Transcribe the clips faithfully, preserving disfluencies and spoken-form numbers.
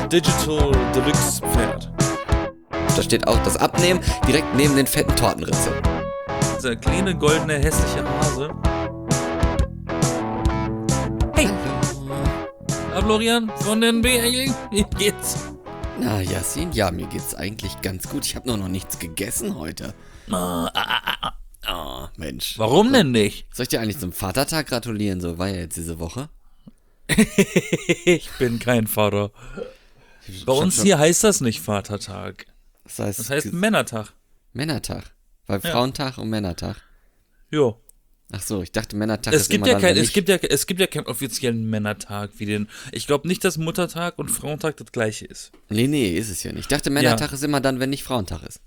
Digital Deluxe Pferd. Da steht auch das Abnehmen direkt neben den fetten Tortenritze. Dieser kleine, goldene, hässliche Hase. Hey! Na, Florian, von den B-Engeln, wie geht's? Na, Yassin, ja, mir geht's eigentlich ganz gut. Ich habe nur noch nichts gegessen heute. Ah, ah, ah, ah. Oh, Mensch. Warum denn nicht? Soll ich dir eigentlich zum Vatertag gratulieren? So war ja jetzt diese Woche. Ich bin kein Vater. Bei uns hier heißt das nicht Vatertag. Das heißt, Das heißt Männertag. Männertag. Weil Ja. Frauentag und Männertag. Jo. Ach so, ich dachte Männertag Es ist gibt immer ja dann, kein, wenn es ich- gibt ja, es gibt ja keinen offiziellen Männertag wie den. Ich glaube nicht, dass Muttertag und Frauentag das gleiche ist. Nee, nee, ist es ja nicht. Ich dachte Männertag ist immer dann, wenn nicht Frauentag ist.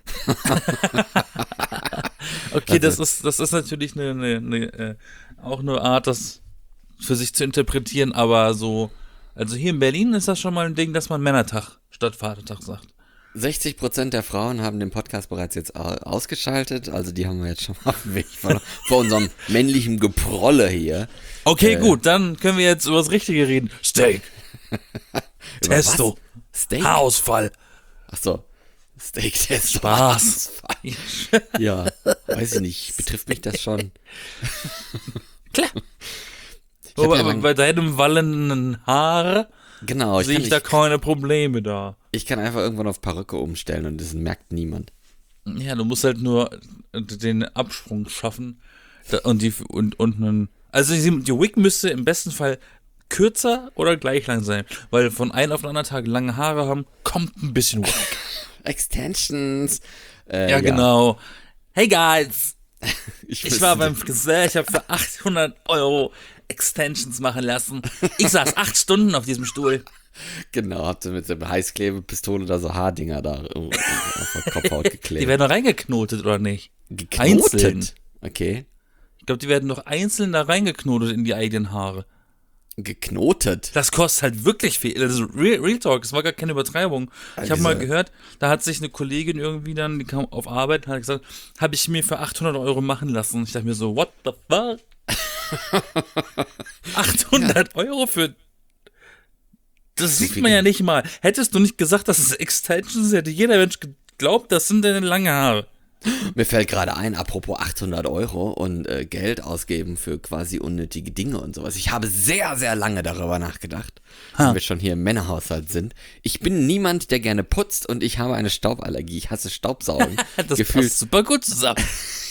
Okay, Also- das ist, das ist natürlich eine, eine, eine äh, auch eine Art, das für sich zu interpretieren, aber so, also hier in Berlin ist das schon mal ein Ding, dass man Männertag statt Vatertag sagt. sechzig Prozent der Frauen haben den Podcast bereits jetzt au- ausgeschaltet. Also die haben wir jetzt schon mal auf dem Weg vor, vor unserem männlichen Geprolle hier. Okay, Äh. gut, dann können wir jetzt über das Richtige reden. Steak, Über Testo, was? Steak? Haarausfall, Ach so. Steak-Test. Spaß. Ja, weiß ich nicht. Betrifft mich das schon? Klar. Ich hab Aber ja lang, bei deinem wallenden Haar genau, ich sehe kann, ich da ich, keine Probleme da. ich kann einfach irgendwann auf Perücke umstellen und das merkt niemand. Ja, du musst halt nur den Absprung schaffen Da- und die und und einen, also die, die Wig müsste im besten Fall kürzer oder gleich lang sein, weil von einem auf den anderen Tag lange Haare haben, kommt ein bisschen Wig. Extensions. Äh, Ja, genau. Hey guys, Ich, ich war beim Friseur, ich habe für achthundert Euro Extensions machen lassen. Ich saß acht Stunden auf diesem Stuhl. Genau, habt ihr mit so einer Heißklebepistole oder so Haardinger da äh, auf der Kopfhaut geklebt. Die werden doch reingeknotet, oder nicht? geknotet. einzeln. Okay. Ich glaube, die werden doch einzeln da reingeknotet in die eigenen Haare. Geknotet. Das kostet halt wirklich viel. Also Real, Real Talk, das war gar keine Übertreibung. Ich habe mal diese- gehört, da hat sich eine Kollegin irgendwie dann, die kam auf Arbeit und hat gesagt, habe ich mir für achthundert Euro machen lassen. Ich dachte mir so, what the fuck? achthundert Euro für... Das sieht viel man ja Geld. nicht mal. Hättest du nicht gesagt, dass es Extensions, hätte jeder Mensch geglaubt, das sind deine lange Haare. Mir fällt gerade ein, apropos achthundert Euro und äh, Geld ausgeben für quasi unnötige Dinge und sowas. Ich habe sehr, sehr lange darüber nachgedacht, Ha. wenn wir schon hier im Männerhaushalt sind. Ich bin niemand, der gerne putzt und ich habe eine Stauballergie. Ich hasse Staubsaugen. Das Gefühlt. passt super gut zusammen.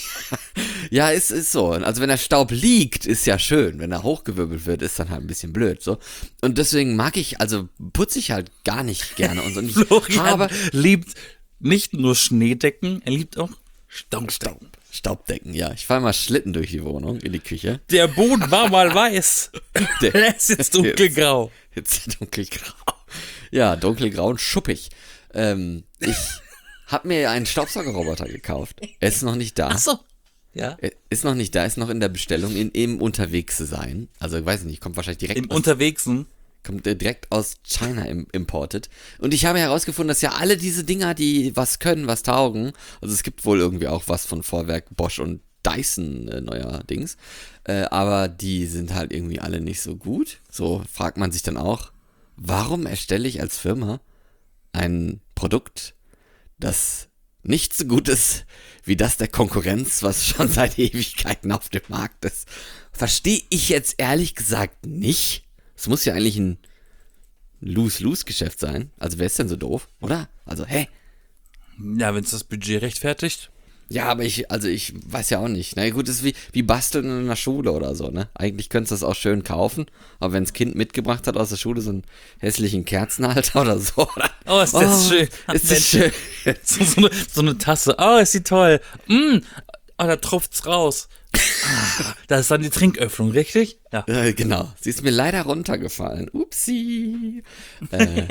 Ja, es ist so. Also wenn der Staub liegt, ist ja schön. Wenn er hochgewirbelt wird, ist dann halt ein bisschen blöd. So. Und deswegen mag ich, also putze ich halt gar nicht gerne. Und so. Und ich Florian habe liebt nicht nur Schneedecken, er liebt auch Staubdecken. Staub, Staubdecken, ja. Ich fahre mal Schlitten durch die Wohnung, in die Küche. Der Boden war mal weiß. Der- Der ist jetzt dunkelgrau. Jetzt dunkelgrau. Ja, dunkelgrau und schuppig. Ähm, ich habe mir einen Staubsaugerroboter gekauft. Er ist noch nicht da. Ach so. Ja. Er ist noch nicht da, ist noch in der Bestellung, in, im Unterwegs sein. Also, ich weiß nicht, kommt wahrscheinlich direkt Im aus, Unterwegsen. kommt äh, direkt aus China im, imported. Und ich habe herausgefunden, dass ja alle diese Dinger, die was können, was taugen, also es gibt wohl irgendwie auch was von Vorwerk, Bosch und Dyson äh, neuerdings, äh, aber die sind halt irgendwie alle nicht so gut. So fragt man sich dann auch, warum erstelle ich als Firma ein Produkt, das nicht so gut ist wie das der Konkurrenz, was schon seit Ewigkeiten auf dem Markt ist. Verstehe ich jetzt ehrlich gesagt nicht. Es muss ja eigentlich ein Lose-Lose-Geschäft sein. Also wer ist denn so doof, oder? Also, hä? Ja, wenn es das Budget rechtfertigt. Ja, aber ich, also ich weiß ja auch nicht. Na gut, das ist wie, wie Basteln in einer Schule oder so, ne? Eigentlich könntest du das auch schön kaufen, aber wenn das Kind mitgebracht hat aus der Schule so einen hässlichen Kerzenhalter oder so, oder? Oh, ist das schön. Ist das schön? So, so, eine, so eine Tasse. Oh, ist die toll. Mm. Oh, da tropft's raus. Ah, da ist dann die Trinköffnung, richtig? Ja. Äh, genau. Sie ist mir leider runtergefallen. Upsi. Äh,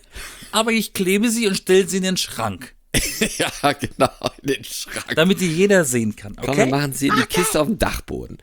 Aber ich klebe sie und stelle sie in den Schrank, ja, genau, in den Schrank. damit die jeder sehen kann. Komm, wir Okay? machen sie in die Kiste auf dem Dachboden.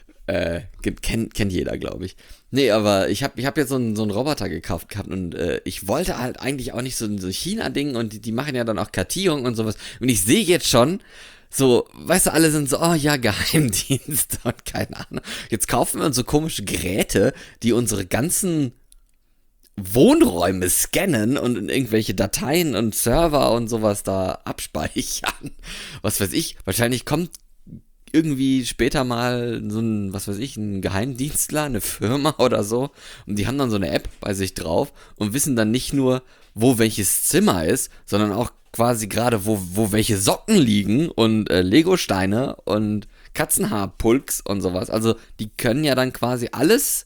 Äh, kennt, kennt jeder, glaube ich. Nee, aber ich habe ich hab jetzt so einen, so einen Roboter gekauft gehabt und äh, ich wollte halt eigentlich auch nicht so ein so China-Ding und die, die machen ja dann auch Kartierung und sowas. Und ich sehe jetzt schon, so, weißt du, alle sind so, oh ja, Geheimdienst und keine Ahnung. Jetzt kaufen wir uns so komische Geräte, die unsere ganzen Wohnräume scannen und in irgendwelche Dateien und Server und sowas da abspeichern. Was weiß ich, wahrscheinlich kommt irgendwie später mal so ein, was weiß ich, ein Geheimdienstler, eine Firma oder so, und die haben dann so eine App bei sich drauf und wissen dann nicht nur, wo welches Zimmer ist, sondern auch quasi gerade, wo, wo welche Socken liegen und äh, Legosteine und Katzenhaarpulks und sowas. Also die können ja dann quasi alles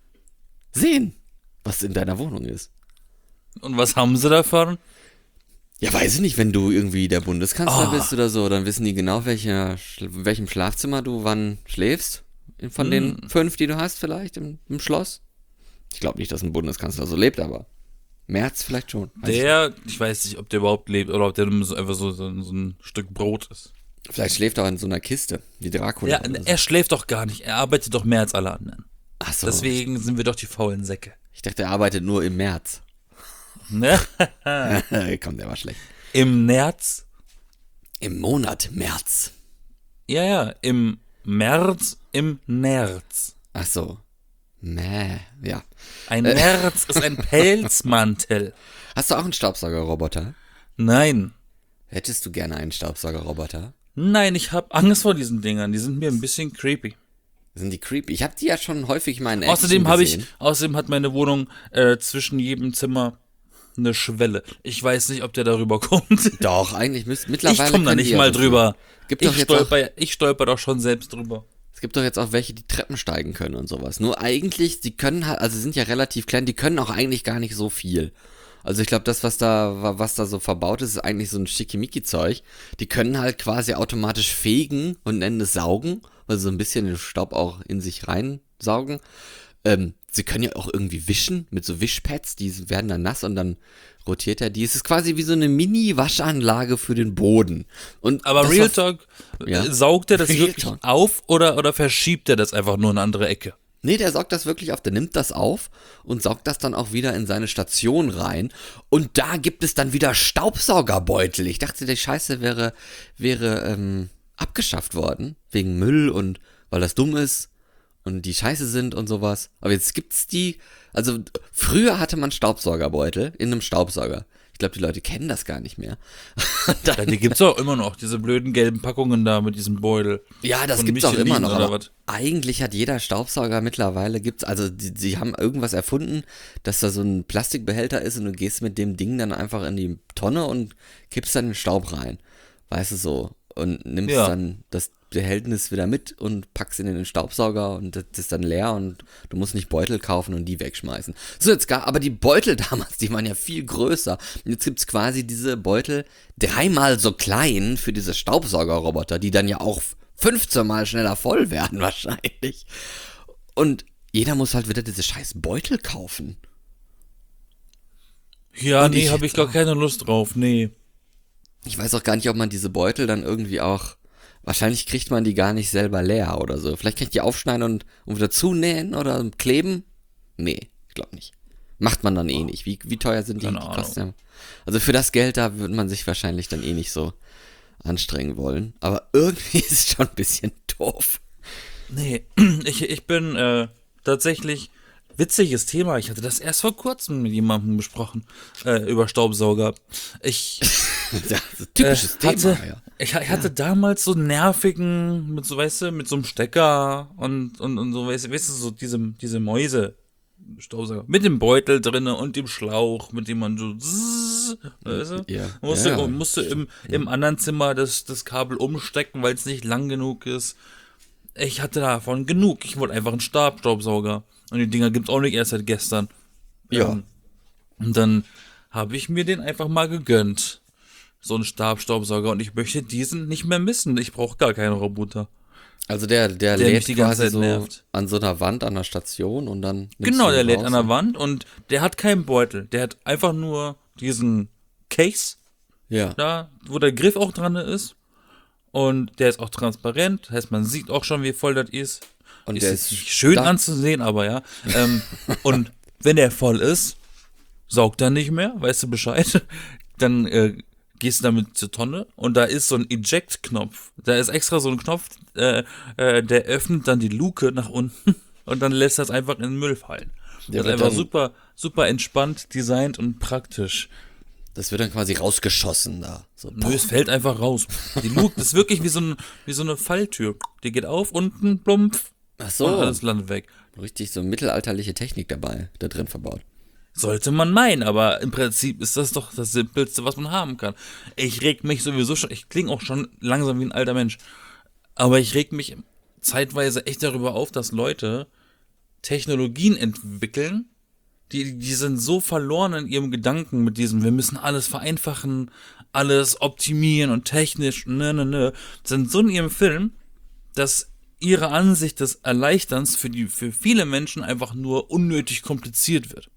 sehen, was in deiner Wohnung ist. Und was haben sie davon? Ja, weiß ich nicht, wenn du irgendwie der Bundeskanzler Oh. bist oder so, dann wissen die genau, welche, in welchem Schlafzimmer du wann schläfst. Von den Hm. fünf, die du hast vielleicht im, im Schloss. Ich glaube nicht, dass ein Bundeskanzler so lebt, aber Merz vielleicht schon. Weiß ich Der, ich weiß nicht, ob der überhaupt lebt oder ob der nur so einfach so, so, so ein Stück Brot ist. nicht. Vielleicht schläft er auch in so einer Kiste, wie Dracula. Ja, oder so. er schläft doch gar nicht. Er arbeitet doch mehr als alle anderen. Ach so. Deswegen sind wir doch die faulen Säcke. Ich dachte, er arbeitet nur im März. Ne? Komm, der war schlecht. Im März? Im Monat März. Ja, ja, im März, im Nerz. Ach so. Mäh, ja. Ein Nerz ist ein Pelzmantel. Hast du auch einen Staubsaugerroboter? Nein. Hättest du gerne einen Staubsaugerroboter? Nein, ich habe Angst vor diesen Dingern. Die sind mir ein bisschen creepy. Sind die creepy? Ich habe die ja schon häufig mal in Action Außerdem habe ich, gesehen. außerdem hat meine Wohnung äh, zwischen jedem Zimmer eine Schwelle. Ich weiß nicht, ob der darüber kommt. Doch, eigentlich müsst Ich mittlerweile. komme da können nicht die ja mal so drüber. viel. Gibt doch Ich jetzt auch, stolper, ich stolper doch schon selbst drüber. es gibt doch jetzt auch welche, die Treppen steigen können und sowas. Nur eigentlich, die können halt, also sind ja relativ klein, die können auch eigentlich gar nicht so viel. Also ich glaube, das, was da, was da so verbaut ist, ist eigentlich so ein Schickimicki-Zeug. Die können halt quasi automatisch fegen und nennen es saugen, also so ein bisschen den Staub auch in sich reinsaugen. Ähm, sie können ja auch irgendwie wischen mit so Wischpads, die werden dann nass und dann rotiert er die. Es ist quasi wie so eine Mini-Waschanlage für den Boden. Und Aber das Real war- Talk, Ja. äh, saugt er das Real wirklich Talk. auf oder, oder verschiebt er das einfach nur in eine andere Ecke? Nee, der saugt das wirklich auf, der nimmt das auf und saugt das dann auch wieder in seine Station rein. Und da gibt es dann wieder Staubsaugerbeutel. Ich dachte, die Scheiße wäre, wäre ähm, abgeschafft worden, wegen Müll und weil das dumm ist und die Scheiße sind und sowas. Aber jetzt gibt's die, also früher hatte man Staubsaugerbeutel in einem Staubsauger. Ich glaube, die Leute kennen das gar nicht mehr. Ja, die gibt's auch immer noch, diese blöden gelben Packungen da mit diesem Beutel. Ja, das Von gibt's auch Michelin immer noch. oder Aber was? eigentlich hat jeder Staubsauger mittlerweile gibt's, also die, sie haben irgendwas erfunden, dass da so ein Plastikbehälter ist und du gehst mit dem Ding dann einfach in die Tonne und kippst dann den Staub rein. Weißt du so. Und nimmst Ja. dann das Behältnis wieder mit und packst ihn in den Staubsauger und das ist dann leer und du musst nicht Beutel kaufen und die wegschmeißen. So, jetzt gar, aber die Beutel damals, die waren ja viel größer. Und jetzt gibt's quasi diese Beutel dreimal so klein für diese Staubsaugerroboter, die dann ja auch fünfzehn Mal schneller voll werden wahrscheinlich. Und jeder muss halt wieder diese scheiß Beutel kaufen. Ja, Und nee, ich habe ich jetzt gar auch. keine Lust drauf, nee. Ich weiß auch gar nicht, ob man diese Beutel dann irgendwie auch, wahrscheinlich kriegt man die gar nicht selber leer oder so. Vielleicht kann ich die aufschneiden und, und wieder zunähen oder kleben. Nee, ich glaube nicht. Macht man dann eh nicht. Wie, wie teuer sind die? Keine die Ahnung. kosten ja, also für das Geld, da würde man sich wahrscheinlich dann eh nicht so anstrengen wollen. Aber irgendwie ist es schon ein bisschen doof. Nee, ich, ich bin äh, tatsächlich, witziges Thema, ich hatte das erst vor kurzem mit jemandem besprochen, äh, über Staubsauger. Ich Ja, so typisches äh, Thema, hatte, ja. ich, ich hatte damals so nervigen, mit so, weißt du, mit so einem Stecker und, und, und so, weißt du, weißt du, so diese, diese Mäuse. Staubsauger. Mit dem Beutel drinne und dem Schlauch, mit dem man so zzz, weißt du? Ja. Musste, Ja, ja. musste im, im anderen Zimmer das, das Kabel umstecken, weil es nicht lang genug ist. Ich hatte davon genug. Ich wollte einfach einen Stabstaubsauger. Und die Dinger gibt's auch nicht erst seit gestern. Ja. Ähm, und dann habe ich mir den einfach mal gegönnt. So einen Stabstaubsauger. Und ich möchte diesen nicht mehr missen. Ich brauche gar keinen Roboter. Also der, der, Der mich lädt die ganze quasi Zeit so nervt. an so einer Wand an der Station und dann nimmst Genau, du der ihn lädt raus an der und- Wand und der hat keinen Beutel. Der hat einfach nur diesen Case Ja. da, wo der Griff auch dran ist. Und der ist auch transparent. Heißt, man sieht auch schon, wie voll das ist. Und Ist der jetzt ist nicht schön stark. anzusehen, aber ja. Ähm, und wenn der voll ist, saugt er nicht mehr, weißt du Bescheid. Dann äh, gehst du damit zur Tonne und da ist so ein Eject-Knopf. Da ist extra so ein Knopf, äh, äh, der öffnet dann die Luke nach unten und dann lässt das einfach in den Müll fallen. Der Das ist wird einfach dann, super, super entspannt, designt und praktisch. das wird dann quasi rausgeschossen da. So, Nö, es fällt einfach raus. Die Luke, das ist wirklich wie so, ein, wie so eine Falltür. Die geht auf, unten, plumpf, ach und so, alles landet weg. richtig so mittelalterliche Technik dabei, da drin verbaut. Sollte man meinen, aber im Prinzip ist das doch das Simpelste, was man haben kann. Ich reg mich sowieso schon, ich klinge auch schon langsam wie ein alter Mensch, aber ich reg mich zeitweise echt darüber auf, dass Leute Technologien entwickeln, die, die sind so verloren in ihrem Gedanken mit diesem, wir müssen alles vereinfachen, alles optimieren und technisch, ne, ne, ne, sind so in ihrem Film, dass ihre Ansicht des Erleichterns für die, für viele Menschen einfach nur unnötig kompliziert wird.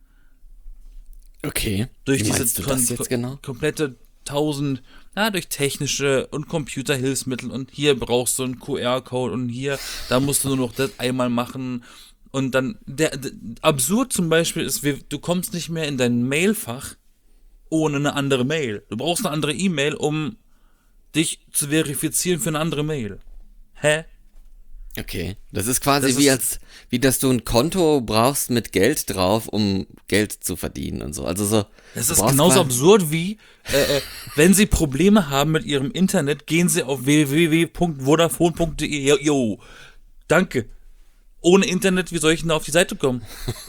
Okay, Durch wie diese meinst du das kon- jetzt genau? komplette tausend, na, durch technische und Computerhilfsmittel und hier brauchst du einen Q R-Code und hier, da musst du nur noch das einmal machen und dann, der, der absurd zum Beispiel ist, wir, du kommst nicht mehr in dein Mailfach ohne eine andere Mail. Du brauchst eine andere E-Mail, um dich zu verifizieren für eine andere Mail. Hä? Okay, das ist quasi Das wie ist- als, wie dass du ein Konto brauchst mit Geld drauf, um Geld zu verdienen und so. Also so. Das du ist brauchst genauso quasi- absurd wie, äh, äh, wenn Sie Probleme haben mit Ihrem Internet, gehen Sie auf w w w punkt vodafone punkt d e. Jo, jo, danke. Ohne Internet, wie soll ich denn da auf die Seite kommen?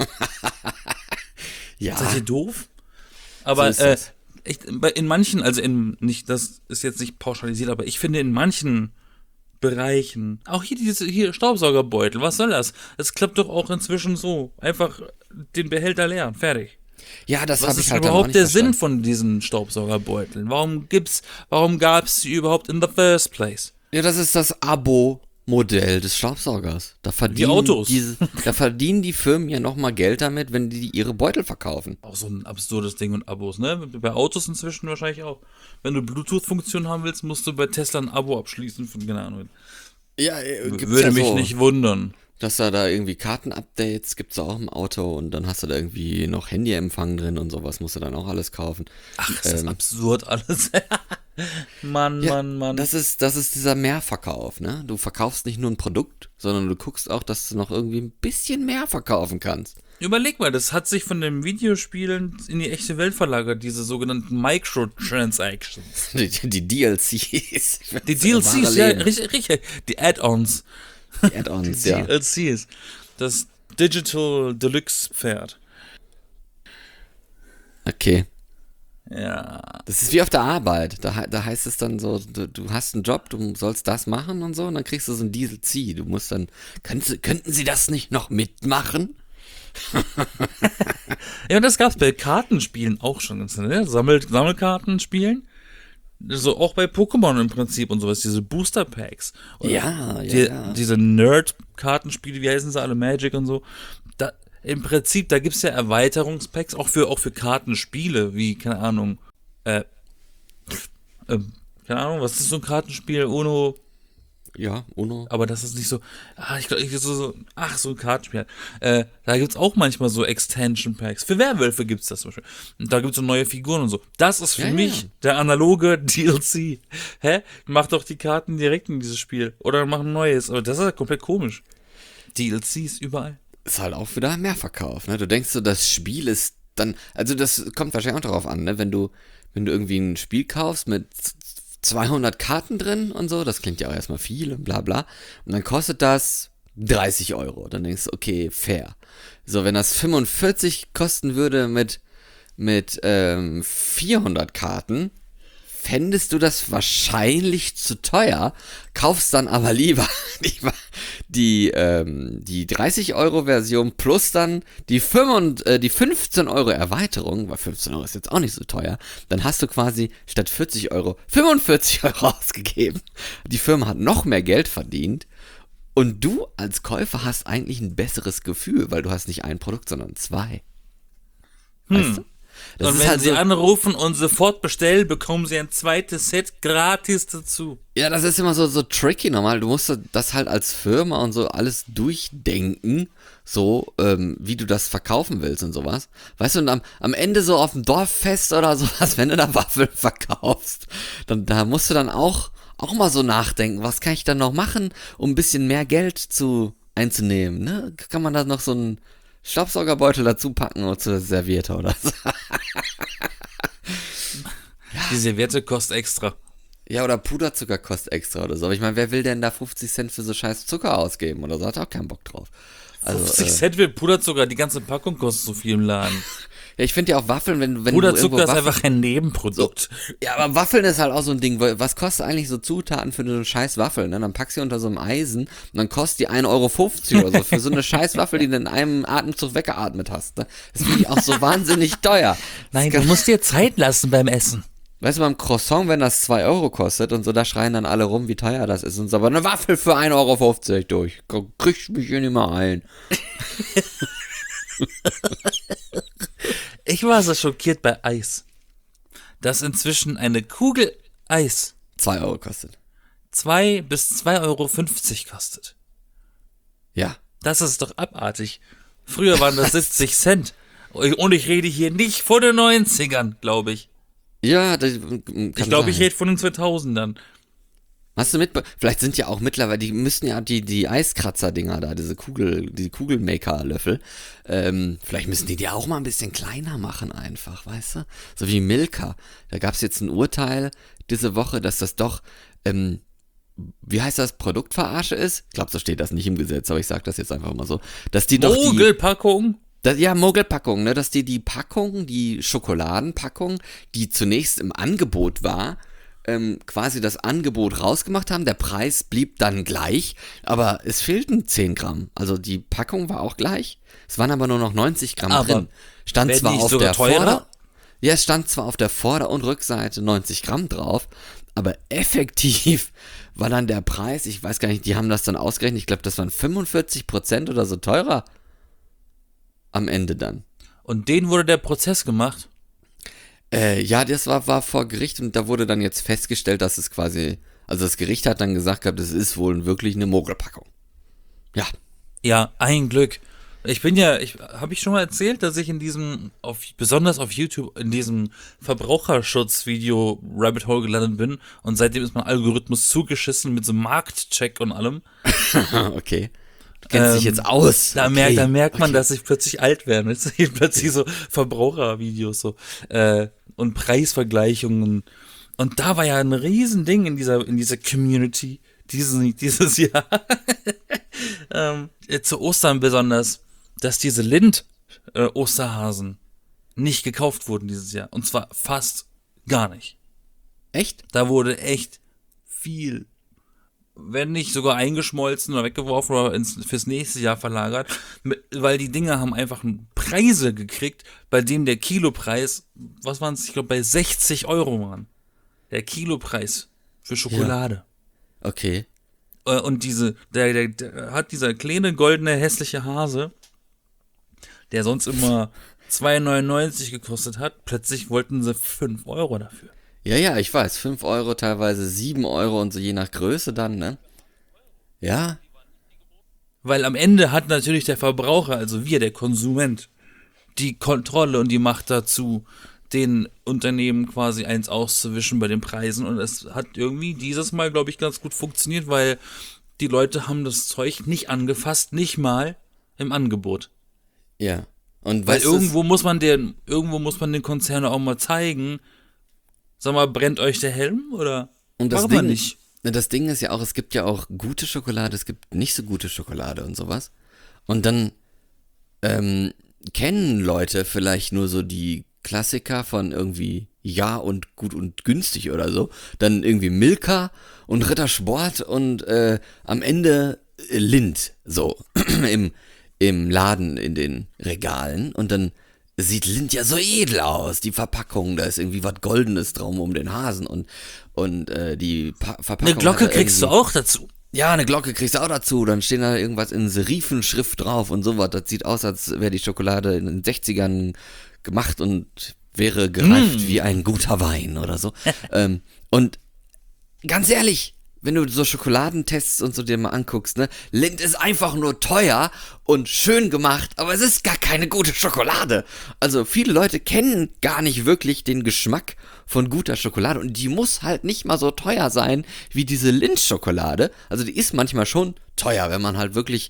Ja, Seid ihr doof? Aber ist äh, das. ich, bei- in manchen, also in nicht, das ist jetzt nicht pauschalisiert, aber ich finde in manchen Bereichen, auch hier diese hier Staubsaugerbeutel, was soll das? Es klappt doch auch inzwischen so. Einfach den Behälter leeren, fertig. ja, das Was habe ist ich halt dann auch überhaupt nicht der Sinn verstanden. von diesen Staubsaugerbeuteln? Warum gibt's, warum gab's sie überhaupt in the first place? Ja, das ist das Abo-Modell des Staubsaugers. Da verdienen Autos. Diese, da verdienen die Firmen ja nochmal Geld damit, wenn die ihre Beutel verkaufen. Auch so ein absurdes Ding und Abos, ne? Bei Autos inzwischen wahrscheinlich auch. Wenn du Bluetooth-Funktion haben willst, musst du bei Tesla ein Abo abschließen von, keine Ahnung. Ja, äh, gibt's Würde ja mich so, nicht wundern. dass da da irgendwie Kartenupdates gibt's da auch im Auto und dann hast du da irgendwie noch Handyempfang drin und sowas musst du dann auch alles kaufen. Ach, ist das Ähm, absurd alles. Mann, Ja, Mann, Mann. Das ist, das ist dieser Mehrverkauf, ne? Du verkaufst nicht nur ein Produkt, sondern du guckst auch, dass du noch irgendwie ein bisschen mehr verkaufen kannst. Überleg mal, das hat sich von den Videospielen in die echte Welt verlagert, diese sogenannten Microtransactions. Die, die D L Cs. Die D L Cs, ja, richtig, richtig. Die Add-ons. Die Add-ons, Die ja. D L Cs. Das Digital Deluxe Pferd. Okay. Ja. Das ist wie auf der Arbeit. Da, he- da heißt es dann so, du, du hast einen Job, du sollst das machen und so, und dann kriegst du so ein D L C. Du musst dann, könnten, könnten sie das nicht noch mitmachen? Ja, und das gab's bei Kartenspielen auch schon, ne? Sammel Sammelkartenspielen. So auch bei Pokémon im Prinzip und sowas, diese Booster Packs. Oder Ja, ja, die, ja. Diese Nerd-Kartenspiele, wie heißen sie alle, Magic und so. Da, im Prinzip, da gibt's ja Erweiterungspacks, auch für, auch für Kartenspiele, wie, keine Ahnung, äh, äh, keine Ahnung, was ist so ein Kartenspiel? Uno, Ja, Uno. aber das ist nicht so, ah, ich glaube, so, so, ach, so ein Kartenspiel. Äh, da gibt's auch manchmal so Extension Packs. Für Werwölfe gibt's das zum Beispiel. Und da gibt's so neue Figuren und so. Das ist für Ja, ja. mich der analoge D L C. Hä? Mach doch die Karten direkt in dieses Spiel. Oder mach ein neues. Aber das ist ja komplett komisch. D L Cs überall. Ist halt auch wieder Mehrverkauf, ne? Du denkst so, das Spiel ist dann, also das kommt wahrscheinlich auch darauf an, ne? Wenn du, wenn du irgendwie ein Spiel kaufst mit zweihundert Karten drin und so, das klingt ja auch erstmal viel und bla bla, und dann kostet das dreißig Euro. Dann denkst du, okay, fair. So, wenn das fünfundvierzig kosten würde mit, mit ähm, vierhundert Karten, fändest du das wahrscheinlich zu teuer, kaufst dann aber lieber die, die, ähm, die dreißig Euro Version plus dann die, fünf, äh, die fünfzehn Euro Erweiterung, weil fünfzehn Euro ist jetzt auch nicht so teuer, dann hast du quasi statt vierzig Euro fünfundvierzig Euro ausgegeben. Die Firma hat noch mehr Geld verdient und du als Käufer hast eigentlich ein besseres Gefühl, weil du hast nicht ein Produkt, sondern zwei. Weißt du? Das und ist wenn halt Sie so, anrufen und sofort bestellen, bekommen Sie ein zweites Set gratis dazu. ja, das ist immer so, so tricky nochmal. Du musst das halt als Firma und so alles durchdenken, so, ähm, wie du das verkaufen willst und sowas. Weißt du, und am, am Ende so auf dem Dorffest oder sowas, wenn du da Waffeln verkaufst, dann, da musst du dann auch, auch mal so nachdenken, was kann ich dann noch machen, um ein bisschen mehr Geld zu einzunehmen, ne? Kann man da noch so ein, Staubsaugerbeutel dazu packen und zur Serviette oder so. Die Serviette kostet extra. Ja, oder Puderzucker kostet extra oder so. Aber ich meine, wer will denn da fünfzig Cent für so scheiß Zucker ausgeben oder so? Hat auch keinen Bock drauf. Also, fünfzig äh, Cent für Puderzucker, die ganze Packung kostet so viel im Laden. Ja, ich finde ja auch Waffeln, wenn, wenn Puderzucker du irgendwo ist Waffeln, einfach ein Nebenprodukt. So. Ja, aber Waffeln ist halt auch so ein Ding. Was kostet eigentlich so Zutaten für eine scheiß Waffel? Ne? Dann packst du die unter so einem Eisen und dann kostet die ein Euro fünfzig oder so für so eine scheiß Waffel, die du in einem Atemzug weggeatmet hast. Ne? Das finde ich auch so wahnsinnig teuer. Nein, du musst dir Zeit lassen beim Essen. Weißt du, beim Croissant, wenn das zwei Euro kostet und so, da schreien dann alle rum, wie teuer das ist und so, aber eine Waffel für ein Euro fünfzig durch. Kriegst mich hier nicht mehr ein. Ich war so schockiert bei Eis, dass inzwischen eine Kugel Eis zwei Euro kostet. zwei bis zwei Euro fünfzig kostet. Ja. Das ist doch abartig. Früher waren das siebzig Cent. Und ich rede hier nicht von den neunzigern, glaube ich. Ja, das kann Ich glaube, sein. ich rede von den zweitausendern. Hast du mit? Vielleicht sind ja auch mittlerweile, die müssten ja die, die Eiskratzer-Dinger da, diese Kugel, die Kugelmaker-Löffel, ähm, vielleicht müssen die die auch mal ein bisschen kleiner machen einfach, weißt du? So wie Milka. Da gab es jetzt ein Urteil diese Woche, dass das doch, ähm, wie heißt das, Produktverarsche ist? Ich glaube, so steht das nicht im Gesetz, aber ich sag das jetzt einfach mal so. Dass die doch die, Mogelpackung? das, ja, Mogelpackung, ne, dass die die Packung, die Schokoladenpackung, die zunächst im Angebot war, ähm, quasi das Angebot rausgemacht haben. Der Preis blieb dann gleich, aber es fehlten zehn Gramm. Also die Packung war auch gleich. Es waren aber nur noch neunzig Gramm Aber drin. Stand werden zwar die auf sogar der teurer? Vorder- ja, es stand zwar auf der Vorder- und Rückseite neunzig Gramm drauf, aber effektiv war dann der Preis, ich weiß gar nicht, die haben das dann ausgerechnet, ich glaube, das waren fünfundvierzig Prozent oder so teurer am Ende dann. Und denen wurde der Prozess gemacht. Äh, ja, das war, war vor Gericht und da wurde dann jetzt festgestellt, dass es quasi, also das Gericht hat dann gesagt gehabt, es ist wohl wirklich eine Mogelpackung. Ja. Ja, ein Glück. Ich bin ja, ich habe ich schon mal erzählt, dass ich in diesem, auf, besonders auf YouTube, in diesem Verbraucherschutz-Video Rabbit Hole gelandet bin und seitdem ist mein Algorithmus zugeschissen mit so einem Marktcheck und allem. Okay. Du kennst Ähm, dich jetzt aus. Da, okay. merkt, da merkt man, okay. dass ich plötzlich alt werde. Jetzt sehe ich plötzlich so Verbrauchervideos so äh, und Preisvergleichungen. Und da war ja ein Riesending in dieser, in dieser Community dieses, dieses Jahr. ähm, zu Ostern besonders, dass diese Lind-Osterhasen nicht gekauft wurden dieses Jahr. Und zwar fast gar nicht. Echt? Da wurde echt viel, wenn nicht sogar eingeschmolzen oder weggeworfen oder ins, fürs nächste Jahr verlagert, weil die Dinger haben einfach Preise gekriegt, bei denen der Kilopreis, was waren es, ich glaube bei sechzig Euro waren. Der Kilopreis für Schokolade. Ja. Okay. Und diese, der, der, der hat dieser kleine goldene hässliche Hase, der sonst immer zwei neunundneunzig gekostet hat, plötzlich wollten sie fünf Euro dafür. Ja, ja, ich weiß. fünf Euro, teilweise sieben Euro und so je nach Größe dann, ne? Ja. Weil am Ende hat natürlich der Verbraucher, also wir, der Konsument, die Kontrolle und die Macht dazu, den Unternehmen quasi eins auszuwischen bei den Preisen. Und es hat irgendwie dieses Mal, glaube ich, ganz gut funktioniert, weil die Leute haben das Zeug nicht angefasst, nicht mal im Angebot. Ja. Und Weil weißt du's? irgendwo muss man den, irgendwo muss man den Konzernen auch mal zeigen, sag mal, brennt euch der Helm oder Und das warum Ding, nicht? das Ding ist ja auch, es gibt ja auch gute Schokolade, es gibt nicht so gute Schokolade und sowas. Und dann ähm, kennen Leute vielleicht nur so die Klassiker von irgendwie Ja und gut und günstig oder so. Dann irgendwie Milka und Rittersport und äh, am Ende äh, Lind, so im, im Laden in den Regalen. Und dann sieht Lind ja so edel aus, die Verpackung, da ist irgendwie was Goldenes drum um den Hasen und, und äh, die pa- Verpackung. Eine Glocke hat da kriegst du irgendwie- auch dazu. Ja, eine Glocke kriegst du auch dazu, dann stehen da irgendwas in Serifenschrift drauf und sowas. Das sieht aus, als wäre die Schokolade in den sechzigern gemacht und wäre gereift Mm. wie ein guter Wein oder so. ähm, und ganz ehrlich, wenn du so Schokoladentests und so dir mal anguckst, ne, Lind ist einfach nur teuer und schön gemacht, aber es ist gar keine gute Schokolade. Also viele Leute kennen gar nicht wirklich den Geschmack von guter Schokolade und die muss halt nicht mal so teuer sein wie diese Lind-Schokolade. Also die ist manchmal schon teuer, wenn man halt wirklich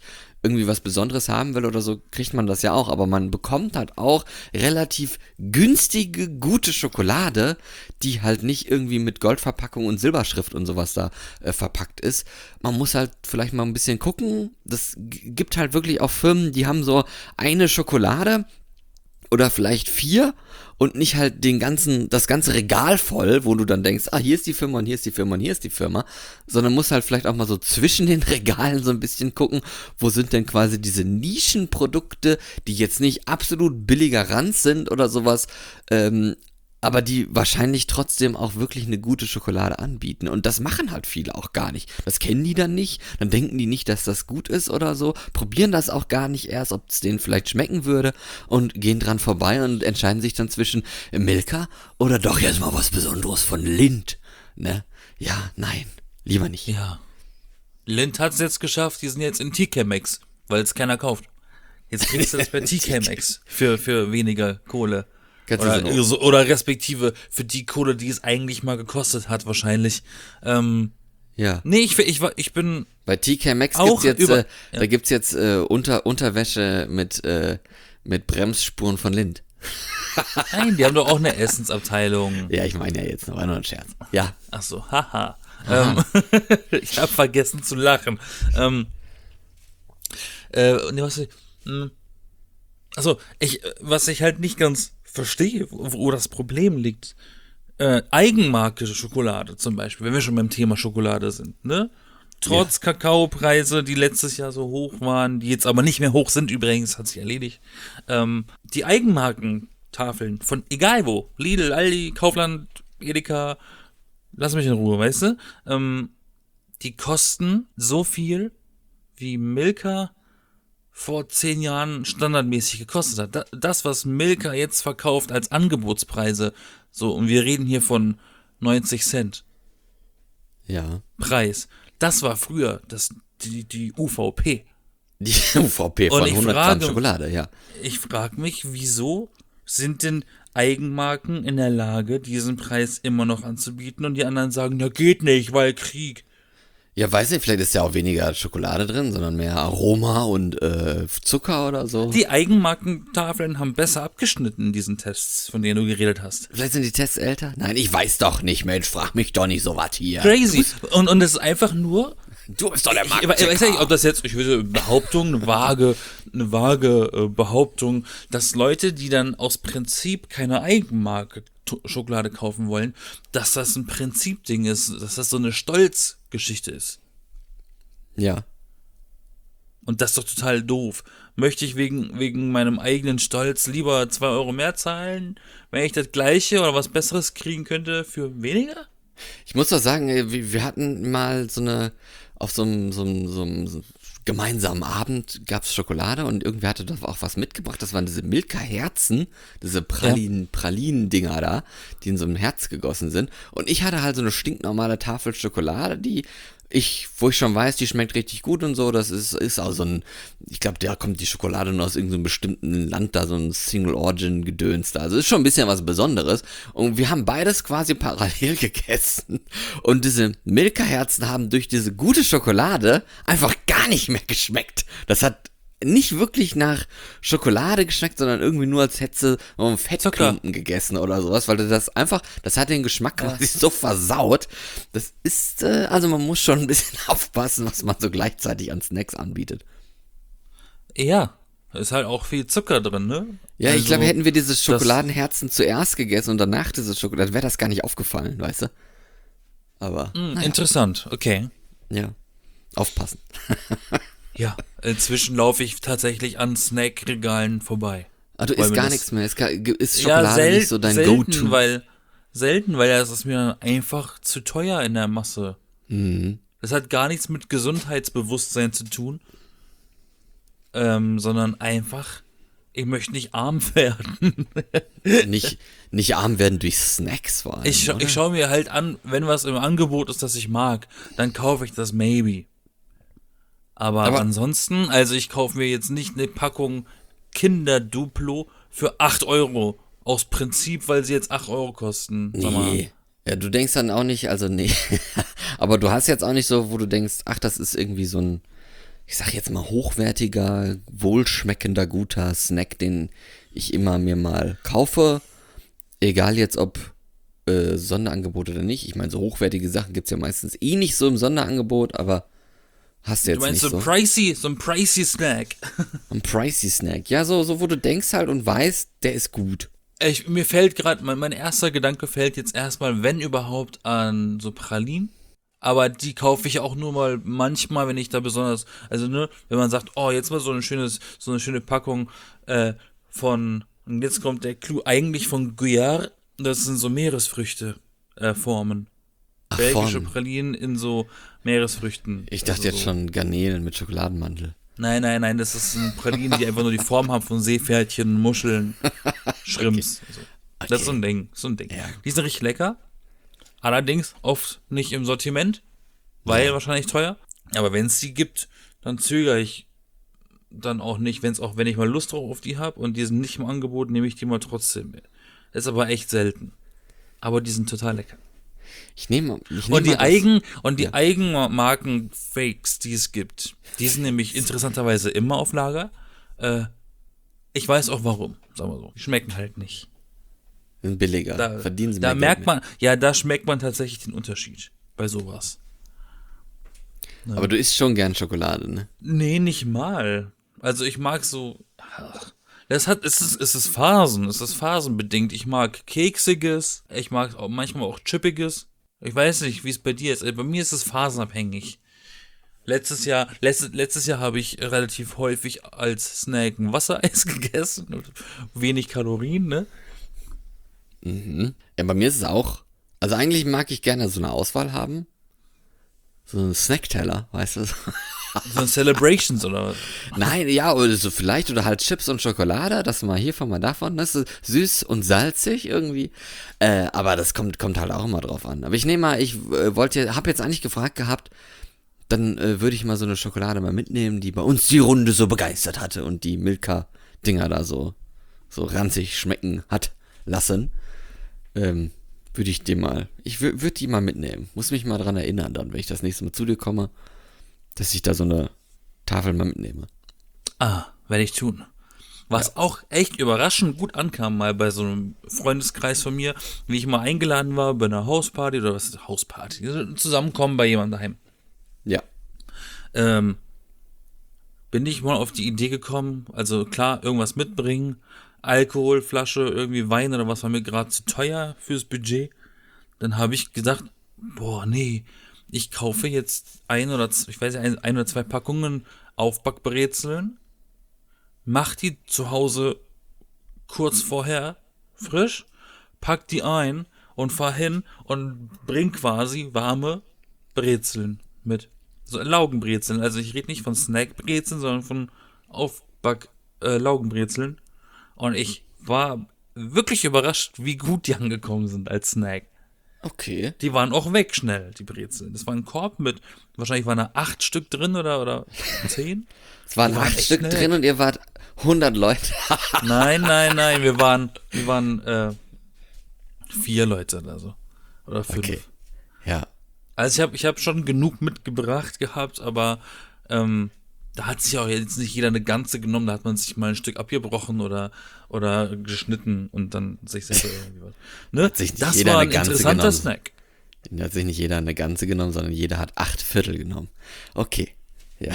irgendwie was Besonderes haben will oder so, kriegt man das ja auch, aber man bekommt halt auch relativ günstige, gute Schokolade, die halt nicht irgendwie mit Goldverpackung und Silberschrift und sowas da äh, verpackt ist. Man muss halt vielleicht mal ein bisschen gucken, das g- gibt halt wirklich auch Firmen, die haben so eine Schokolade oder vielleicht vier und nicht halt den ganzen, das ganze Regal voll, wo du dann denkst, ah, hier ist die Firma und hier ist die Firma und hier ist die Firma, sondern musst halt vielleicht auch mal so zwischen den Regalen so ein bisschen gucken, wo sind denn quasi diese Nischenprodukte, die jetzt nicht absolut billiger Ranz sind oder sowas, ähm, aber die wahrscheinlich trotzdem auch wirklich eine gute Schokolade anbieten. Und das machen halt viele auch gar nicht. Das kennen die dann nicht, dann denken die nicht, dass das gut ist oder so, probieren das auch gar nicht erst, ob es denen vielleicht schmecken würde und gehen dran vorbei und entscheiden sich dann zwischen Milka oder doch jetzt mal was Besonderes von Lindt. Ne? Ja, nein, lieber nicht. Ja. Lindt hat es jetzt geschafft, die sind jetzt in T K Maxx, weil es keiner kauft. Jetzt kriegst du das bei T K Maxx für, für weniger Kohle. Kannst du Oder, so- so, oder respektive für die Kohle, die es eigentlich mal gekostet hat, wahrscheinlich. Ähm, Ja. nee, ich, ich, war, ich bin. Bei T K Maxx Auch gibt's jetzt, über- äh, ja. da gibt's jetzt äh, Unter, Unterwäsche mit, äh, mit Bremsspuren von Lindt. Nein, die haben doch auch eine Essensabteilung. Ja, ich meine ja jetzt, war nur ein Scherz. Ja, Ach so, haha. Ähm, ich habe vergessen zu lachen. Ähm, äh, nee, was ich, mh, also, ich, äh, was ich halt nicht ganz verstehe, wo, wo das Problem liegt. Äh, Eigenmarke Schokolade zum Beispiel, wenn wir schon beim Thema Schokolade sind, ne? Trotz Kakaopreise, die letztes Jahr so hoch waren, die jetzt aber nicht mehr hoch sind übrigens, hat sich erledigt. Ähm, die Eigenmarkentafeln von egal wo, Lidl, Aldi, Kaufland, Edeka, lass mich in Ruhe, weißt du? Ähm, die kosten so viel, wie Milka vor zehn Jahren standardmäßig gekostet hat. Da- Das, was Milka jetzt verkauft als Angebotspreise, so, und wir reden hier von neunzig Cent ja. Preis, das war früher das, die, die U V P. Die U V P Und von ich hundert Gramm frage- Schokolade, ja. Ich frage mich, wieso sind denn Eigenmarken in der Lage, diesen Preis immer noch anzubieten und die anderen sagen, ja geht nicht, weil Krieg. Ja, weiß nicht, vielleicht ist ja auch weniger Schokolade drin, sondern mehr Aroma und äh, Zucker oder so. Die Eigenmarkentafeln haben besser abgeschnitten in diesen Tests, von denen du geredet hast. Vielleicht sind die Tests älter? Nein, ich weiß doch nicht, Mensch, frag mich doch nicht so was hier. Crazy. Und, und es ist einfach nur, Du bist doch der ich, Markt. ich weiß nicht, ob das jetzt, ich würde Behauptung, eine vage, eine vage äh, Behauptung, dass Leute, die dann aus Prinzip keine Eigenmarke T- Schokolade kaufen wollen, dass das ein Prinzipding ist, dass das so eine Stolzgeschichte ist. Ja. Und das ist doch total doof. Möchte ich wegen, wegen meinem eigenen Stolz lieber zwei Euro mehr zahlen, wenn ich das Gleiche oder was Besseres kriegen könnte für weniger? Ich muss doch sagen, ey, wir wir hatten mal so eine, auf so einem, so einem, so einem so einem gemeinsamen Abend gab es Schokolade und irgendwer hatte doch auch was mitgebracht. Das waren diese Milka-Herzen, diese Pralinen, Pralinen-Dinger da, die in so einem Herz gegossen sind. Und ich hatte halt so eine stinknormale Tafel Schokolade, die ich, wo ich schon weiß, die schmeckt richtig gut und so. Das ist, ist auch so ein, ich glaube, da kommt die Schokolade nur aus irgendeinem bestimmten Land da, so ein Single-Origin-Gedöns da. Also ist schon ein bisschen was Besonderes. Und wir haben beides quasi parallel gegessen. Und diese Milka-Herzen haben durch diese gute Schokolade einfach gar nicht mehr geschmeckt. Das hat nicht wirklich nach Schokolade geschmeckt, sondern irgendwie nur als hätte man Fettklumpen gegessen oder sowas, weil das einfach, das hat den Geschmack quasi so versaut. Das ist, äh, also man muss schon ein bisschen aufpassen, was man so gleichzeitig an Snacks anbietet. Ja, da ist halt auch viel Zucker drin, ne? Ja, ich Also, glaube, hätten wir diese das- Schokoladenherzen zuerst gegessen und danach diese Schokolade, dann wäre das gar nicht aufgefallen, weißt du? Aber, Hm, naja, interessant, okay. ja, aufpassen. Ja, inzwischen laufe ich tatsächlich an Snackregalen vorbei. Also Weil ist mir gar das- nichts mehr, ist, gar, ist Schokolade ja, sel nicht so dein selten, Go-To. weil selten, weil das ist mir einfach zu teuer in der Masse. Mhm. Das hat gar nichts mit Gesundheitsbewusstsein zu tun, ähm, sondern einfach, ich möchte nicht arm werden. nicht, nicht arm werden durch Snacks vor allem, Ich, scha oder? ich schaue mir halt an, wenn was im Angebot ist, das ich mag, dann kaufe ich das maybe. Aber, Aber- ansonsten, also ich kaufe mir jetzt nicht eine Packung Kinder Duplo für acht Euro. Aus Prinzip, weil sie jetzt acht Euro kosten. Sag mal. Nee. Ja, du denkst dann auch nicht, also nee. Aber du hast jetzt auch nicht so, wo du denkst, ach, das ist irgendwie so ein, ich sag jetzt mal, hochwertiger, wohlschmeckender, guter Snack, den ich immer mir mal kaufe. Egal jetzt ob äh, Sonderangebot oder nicht. Ich meine, so hochwertige Sachen gibt es ja meistens eh nicht so im Sonderangebot, aber hast du jetzt Du meinst nicht so so. pricey, so ein pricey Snack. Ein pricey Snack. Ja, so, so wo du denkst halt und weißt, der ist gut. Ich, mir fällt gerade, mein, mein erster Gedanke fällt jetzt erstmal, wenn überhaupt, an so Pralinen. Aber die kaufe ich auch nur mal manchmal, wenn ich da besonders, also ne, wenn man sagt, oh, jetzt mal so ein schönes, so eine schöne Packung äh, von, und jetzt kommt der Clou, eigentlich von Gruyère, das sind so Meeresfrüchte äh, Formen. Ach, Belgische von. Pralinen in so Meeresfrüchten. Ich dachte also jetzt so. schon Garnelen mit Schokoladenmantel. Nein, nein, nein, das ist ein Pralinen, die einfach nur die Form haben von Seepferdchen, Muscheln, Shrimps. Okay. So. Das Okay. ist so ein Ding, so ein Ding. Ja. Die sind richtig lecker. Allerdings oft nicht im Sortiment, weil Ja. wahrscheinlich teuer. Aber wenn es die gibt, dann zögere ich dann auch nicht, wenn es auch, wenn ich mal Lust drauf auf die habe und die sind nicht im Angebot, nehme ich die mal trotzdem mit. Das ist aber echt selten. Aber die sind total lecker. Ich nehme ich nehm Und die mal das- Eigen und die Ja. Eigenmarken-Fakes, die es gibt, die sind nämlich interessanterweise immer auf Lager. Äh, ich weiß auch warum, sagen wir so. Die schmecken halt nicht. sind billiger. Da, Verdienen sie da mehr merkt Geld man, ja, da schmeckt man tatsächlich den Unterschied bei sowas. mit. Aber du isst schon gern Schokolade, ne? Nee, nicht mal. Also ich mag so. Ach, das hat, es ist, es ist Phasen, es ist phasenbedingt. Ich mag Keksiges, ich mag auch manchmal auch Chippiges. Ich weiß nicht, wie es bei dir ist. Bei mir ist es phasenabhängig. Letztes Jahr, letztes, letztes Jahr habe ich relativ häufig als Snack ein Wassereis gegessen. Wenig Kalorien, ne? Mhm. Ja, bei mir ist es auch. Also eigentlich mag ich gerne so eine Auswahl haben. So einen Snackteller, weißt du? So ein Celebrations oder was? Nein, ja, oder so vielleicht, oder halt Chips und Schokolade, das mal hiervon, mal davon. Das ist süß und salzig irgendwie. Äh, aber das kommt, kommt halt auch immer drauf an. Aber ich nehme mal, ich äh, wollte, habe jetzt eigentlich gefragt gehabt, dann äh, würde ich mal so eine Schokolade mal mitnehmen, die bei uns die Runde so begeistert hatte und die Milka-Dinger da so, so ranzig schmecken hat lassen. Ähm, würde ich dir mal, ich würde die mal mitnehmen. Muss mich mal dran erinnern dann, wenn ich das nächste Mal zu dir komme, dass ich da so eine Tafel mal mitnehme. Ah, werde ich tun. Was auch echt überraschend gut ankam, mal bei so einem Freundeskreis von mir, wie ich mal eingeladen war bei einer Hausparty oder was ist Hausparty? Zusammenkommen bei jemandem daheim. Ja. Ähm, bin ich mal auf die Idee gekommen, also klar, irgendwas mitbringen, Alkoholflasche, irgendwie Wein oder was war mir gerade zu teuer fürs Budget. Dann habe ich gedacht, boah, nee, ich kaufe jetzt ein oder z- ich weiß nicht, ein, ein oder zwei Packungen Aufbackbrezeln, mach die zu Hause kurz vorher frisch, pack die ein und fahr hin und bring quasi warme Brezeln mit. So Laugenbrezeln. Also ich rede nicht von Snackbrezeln, sondern von Aufback-Laugenbrezeln. Und ich war wirklich überrascht, wie gut die angekommen sind als Snack. Okay. Die waren auch weg schnell, die Brezeln. Das war ein Korb mit, wahrscheinlich waren da acht Stück drin oder, oder zehn. Es waren Die waren acht echt Stück schnell. drin und ihr wart hundert Leute. Nein, nein, nein, wir waren, wir waren äh, vier Leute oder so. Oder fünf. Okay. Ja. Also ich habe ich hab schon genug mitgebracht gehabt, aber ähm, da hat sich auch jetzt nicht jeder eine ganze genommen, da hat man sich mal ein Stück abgebrochen oder, oder geschnitten und dann sich selber irgendwie was. Ne? sich nicht Das jeder war eine ein ganze interessanter genommen. Snack. Da hat sich nicht jeder eine ganze genommen, sondern jeder hat acht Viertel genommen. Okay. Ja.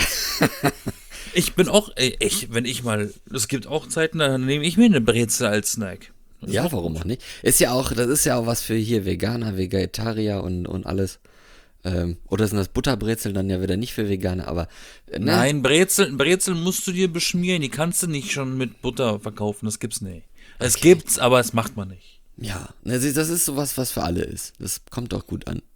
Ich bin auch, ey, ich, wenn ich mal, es gibt auch Zeiten, da nehme ich mir eine Brezel als Snack. Ja, warum auch nicht? Ist ja auch, das ist ja auch was für hier Veganer, Vegetarier und, und alles. Ähm, oder sind das Butterbrezel dann ja wieder nicht für Veganer, aber äh, ne? Nein, Brezel, Brezel musst du dir beschmieren, die kannst du nicht schon mit Butter verkaufen, das gibt's nicht. Es Okay. gibt's, aber es macht man nicht. Ja, ne, sie- das ist sowas, was für alle ist. Das kommt doch gut an.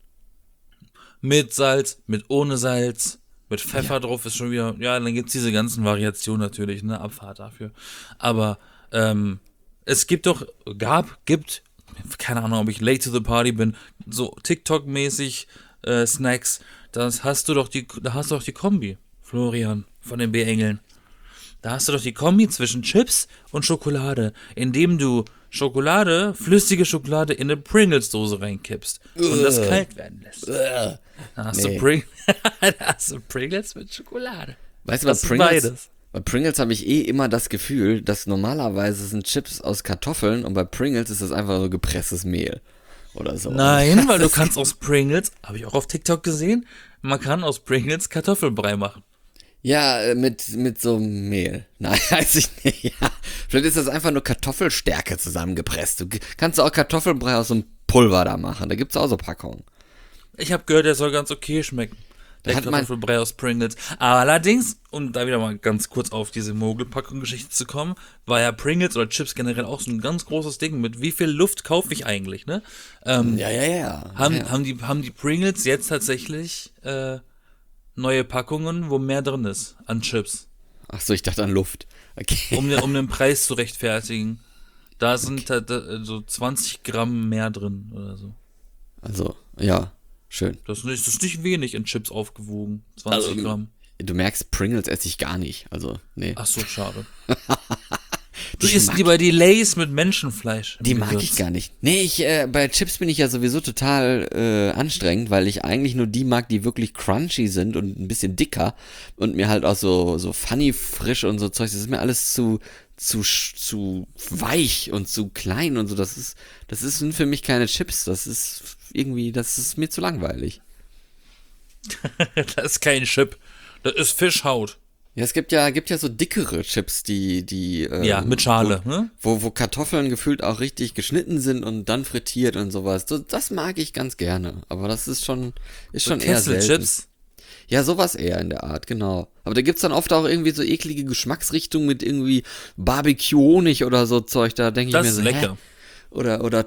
Mit Salz, mit ohne Salz, mit Pfeffer drauf ist schon wieder, ja, dann gibt's diese ganzen Variationen natürlich, ne, Abfahrt dafür. Aber, ähm, es gibt doch, gab, gibt, keine Ahnung, ob ich late to the party bin, so TikTok-mäßig äh, Snacks, das hast du doch die, da hast du doch die Kombi, Florian, von den B-Engeln. Da hast du doch die Kombi zwischen Chips und Schokolade, indem du Schokolade, flüssige Schokolade in eine Pringles-Dose reinkippst und das Ugh. kalt werden lässt. Da hast, Nee. du Pring da hast du Pringles mit Schokolade. Weißt du, bei Das ist Pringles, beides. bei Pringles habe ich eh immer das Gefühl, dass normalerweise sind Chips aus Kartoffeln und bei Pringles ist das einfach so gepresstes Mehl oder so. Nein, weil du kannst aus Pringles, habe ich auch auf TikTok gesehen, man kann aus Pringles Kartoffelbrei machen. Ja, äh, mit, mit so Mehl. Nein, weiß ich nicht. Ja. Vielleicht ist das einfach nur Kartoffelstärke zusammengepresst. Du g- kannst auch Kartoffelbrei aus so einem Pulver da machen. Da gibt's auch so Packungen. Ich habe gehört, der soll ganz okay schmecken. Der Hat man- Kartoffelbrei aus Pringles. Allerdings, um da wieder mal ganz kurz auf diese Mogelpackung-Geschichte zu kommen, war ja Pringles oder Chips generell auch so ein ganz großes Ding mit, wie viel Luft kaufe ich eigentlich, ne? Ähm, Ja, ja, ja. haben, ja. haben, die, haben die Pringles jetzt tatsächlich äh, neue Packungen, wo mehr drin ist an Chips, Ach so, ich dachte an Luft. Okay. um, den- um den Preis zu rechtfertigen. Da sind da, da, so zwanzig Gramm mehr drin oder so. Also, ja, schön. Das ist nicht, das ist nicht wenig in Chips aufgewogen. zwanzig Also, Gramm. Du merkst, Pringles esse ich gar nicht. Also, nee. Ach so, schade. Die Du isst mag- lieber die Lays mit Menschenfleisch. im Die mag Gewürz. ich gar nicht. Nee, ich, äh, bei Chips bin ich ja sowieso total äh, anstrengend, weil ich eigentlich nur die mag, die wirklich crunchy sind und ein bisschen dicker und mir halt auch so, so funny frisch und so Zeug. Das ist mir alles zu, zu, sch- zu weich und zu klein und so. Das ist, das ist sind für mich keine Chips. Das ist irgendwie, das ist mir zu langweilig. Das ist kein Chip. Das ist Fischhaut. Ja, es gibt ja, gibt ja so dickere Chips, die, die, ähm, Ja, mit Schale, wo, ne? wo, wo Kartoffeln gefühlt auch richtig geschnitten sind und dann frittiert und sowas. So, das mag ich ganz gerne. Aber das ist schon, ist schon eher selten. Kesselchips. Ja, sowas eher in der Art, genau. Aber da gibt's dann oft auch irgendwie so eklige Geschmacksrichtungen mit irgendwie Barbecue-Honig oder so Zeug. Da denke ich Das mir ist so, lecker. hä? Oder, oder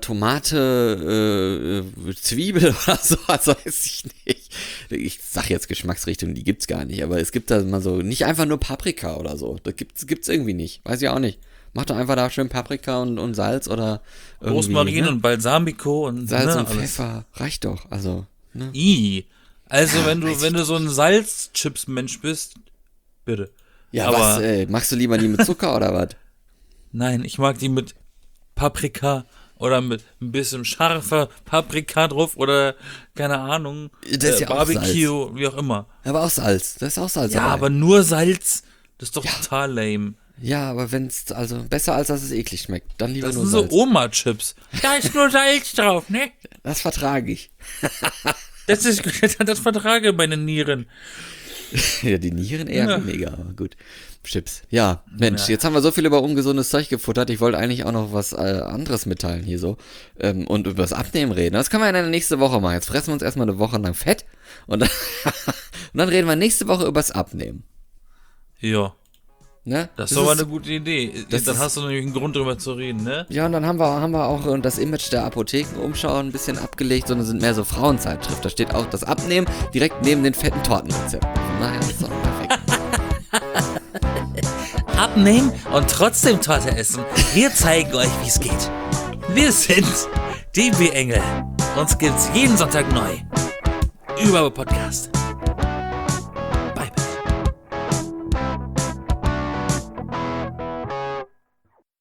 Tomate, äh, Zwiebel oder so, also weiß ich nicht. Ich sag jetzt Geschmacksrichtungen, die gibt's gar nicht, aber es gibt da mal so, nicht einfach nur Paprika oder so. Das gibt's, gibt's irgendwie nicht. Weiß ich auch nicht. Mach doch einfach da schön Paprika und, und Salz oder irgendwie, Rosmarin ne? und Balsamico und Salz ne, und alles. Pfeffer. Reicht doch, also, ne? I. Also, Ja, wenn weiß du, ich wenn du so ein Salzchips-Mensch bist, bitte. Ja, aber was, ey, machst du lieber die mit Zucker oder was? nein, ich mag die mit Paprika oder mit ein bisschen scharfer Paprika drauf oder keine Ahnung, Das ist äh, ja auch Barbecue, wie auch immer. Aber auch Salz, das ist auch Salz Ja, dabei. aber nur Salz, das ist doch total lame. Ja, aber wenn's, also, besser als dass es eklig schmeckt, dann lieber Das nur sind so Salz. Oma-Chips. Da ist nur Salz drauf, ne? Das vertrage ich. Das ist, das vertrage meine Nieren. Ja, die Nieren eher Ja. weniger, aber gut. Chips. Ja, Mensch, Ja. jetzt haben wir so viel über ungesundes Zeug gefuttert. Ich wollte eigentlich auch noch was äh, anderes mitteilen hier so. Ähm, und über das Abnehmen reden. Das können wir in der nächsten Woche machen. Jetzt fressen wir uns erstmal eine Woche lang Fett und dann, und dann reden wir nächste Woche übers Abnehmen. Ja, Ne? das ist aber ist- eine gute Idee. das Dann ist- hast du nämlich einen Grund drüber zu reden, ne? Ja, und dann haben wir, haben wir auch äh, das Image der Apothekenumschau ein bisschen abgelegt, sondern sind mehr so Frauenzeitschrift. Da steht auch das Abnehmen direkt neben den fetten Tortenrezepten. Von daher ist das auch perfekt. Abnehmen und trotzdem Torte essen. Wir zeigen euch, wie es geht. Wir sind die B-Engel. Uns gibt's jeden Sonntag neu. Über Podcast.